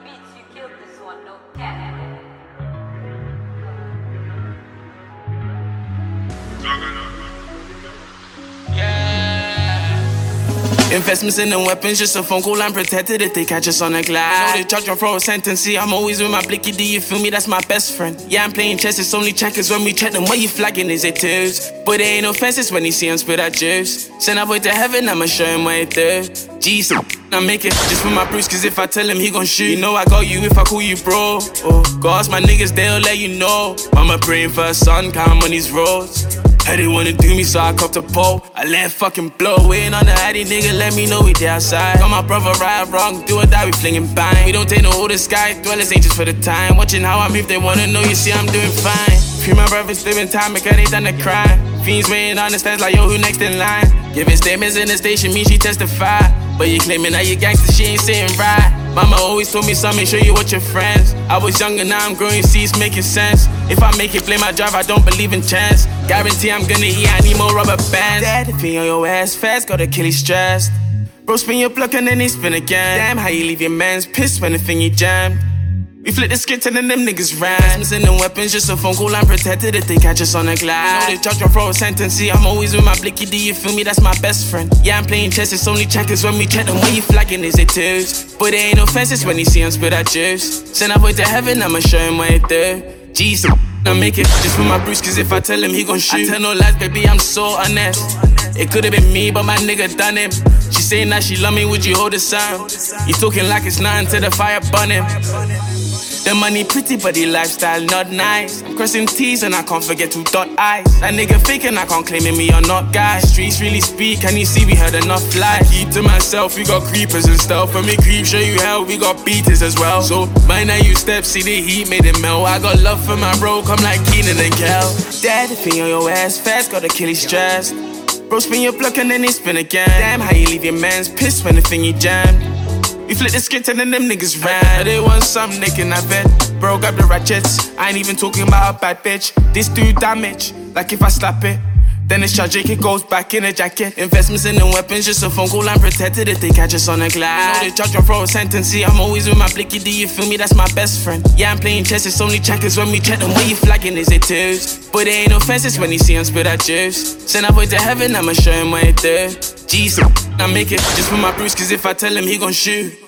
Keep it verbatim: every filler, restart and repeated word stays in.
beats, you killed this one, no cap. Investments in them weapons, just a phone call, I'm protected if they catch us on a glide. Know they charge you for a sentence, see, I'm always with my blicky, do you feel me? That's my best friend. Yeah, I'm playing chess, it's only checkers when we check them. What you flagging, is it twos? But there ain't no fences when you see him spit that juice. Send that boy to heaven, I'ma show him what it do. Jeez, I make it just for my Bruce, cause if I tell him, he gon' shoot. You know I got you if I call you bro. Oh, go ask my niggas, they'll let you know. Mama praying for a son, count on these roads. Heard they wanna do me, so I copped a pole. I let fucking blow. Waiting on the addy, nigga, let me know we there outside. Got my brother right or wrong, do or die, we flinging bang. We don't take no older sky, dwellers ain't just for the time. Watching how I move, they wanna know, you see I'm doing fine. Few my brothers living time, because they done the crime. Fiends waiting on the stands like, yo, who next in line? Giving statements in the station, mean she testify. But you claiming that you gangster, she ain't sitting right. Mama always told me, son, make sure you watch your friends. I was younger, now I'm growing, see it's making sense. If I make it, blame my drive, I don't believe in chance. Guarantee I'm gonna eat, I need more rubber bands. Dad, if he on your ass fast, gotta kill, he's stressed. Bro, spin your block and then he spin again. Damn, how you leave your mans pissed when the thing you jammed. We flip the script and then them niggas ran. Missing them weapons, just a phone call, I'm protected if they catch us on a glide. Know they charge you for a sentence, see, I'm always with my blicky, do you feel me? That's my best friend. Yeah, I'm playing chess, it's only checkers when we check them. What you flagging, is it twos? But there ain't no fences when you see him spit that juice. Send that boy to heaven, I'ma show him what it do. Jeez, I make it just for my Bruce, cause if I tell him, he gon' shoot. I tell no lies, baby, I'm so honest. It could've been me, but my nigga done him. She saying that she love me, would you hold the sign? You talking like it's nothing till the fire burn him. The money pretty, but the lifestyle not nice. I'm crossing T's and I can't forget to dot I's. That nigga faking, I can't claim it, me or not, guys. Streets really speak, can you see we heard enough lies? Keep to myself, we got creepers and stuff. When we creep, show you hell, we got beaters as well. So, mind how you step, see the heat made it melt. I got love for my bro, come like Keenan and Kel. Dad, if he on your ass fast, gotta kill, he's stressed. Bro, spin your block and then he spin again. Damn, how you leave your mans pissed when the thing you jammed. We flip the script and then them niggas ran. They want some nigga in that bed. Bro, grab the ratchets. I ain't even talking about a bad bitch. This do damage, like if I slap it. Then it's tragic, it goes back in a jacket. Investments in them weapons, just a phone call, I'm protected if they catch us on a glide. Know they charge you for a sentence, see, I'm always with my blicky, do you feel me? That's my best friend. Yeah, I'm playing chess, it's only checkers when we check them. What you flagging, is it twos? But there ain't no fences when you see him spit that juice. Send that boy to heaven, I'ma show him what it do. Jeez, I make it just for my Bruce, cause if I tell him, he gon' shoot.